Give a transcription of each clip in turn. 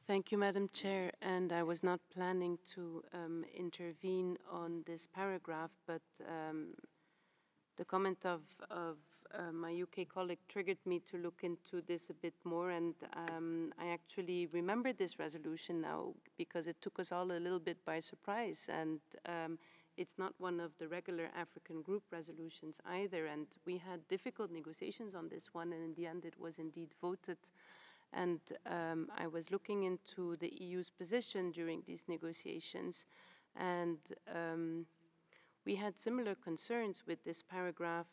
Thank you, Madam Chair. And I was not planning to intervene on this paragraph, but the comment of my UK colleague triggered me to look into this a bit more. And I actually remember this resolution now because it took us all a little bit by surprise. And it's not one of the regular African group resolutions either. And we had difficult negotiations on this one. And in the end, it was indeed voted. And I was looking into the EU's position during these negotiations. And we had similar concerns with this paragraph.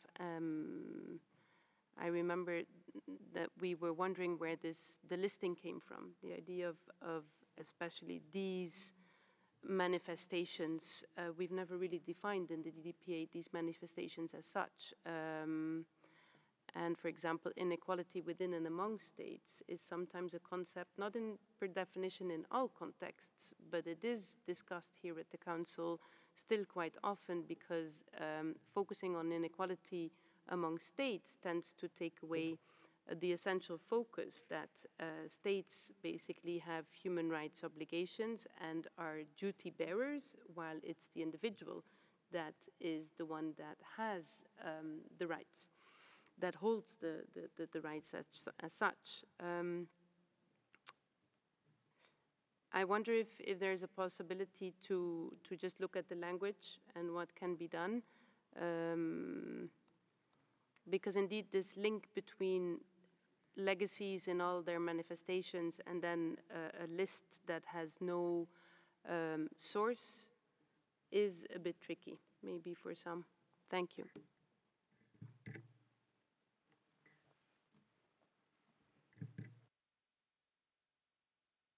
I remember that we were wondering where the listing came from, the idea of especially these manifestations. We've never really defined in the DDPA these manifestations as such. And for example, inequality within and among states is sometimes a concept, not in per definition in all contexts, but it is discussed here at the Council still quite often because focusing on inequality among states tends to take away the essential focus that states basically have human rights obligations and are duty bearers, while it's the individual that is the one that has the rights, that holds the rights as such. I wonder if there's a possibility to just look at the language and what can be done. Because indeed this link between legacies in all their manifestations and then a list that has no source is a bit tricky, maybe for some. Thank you.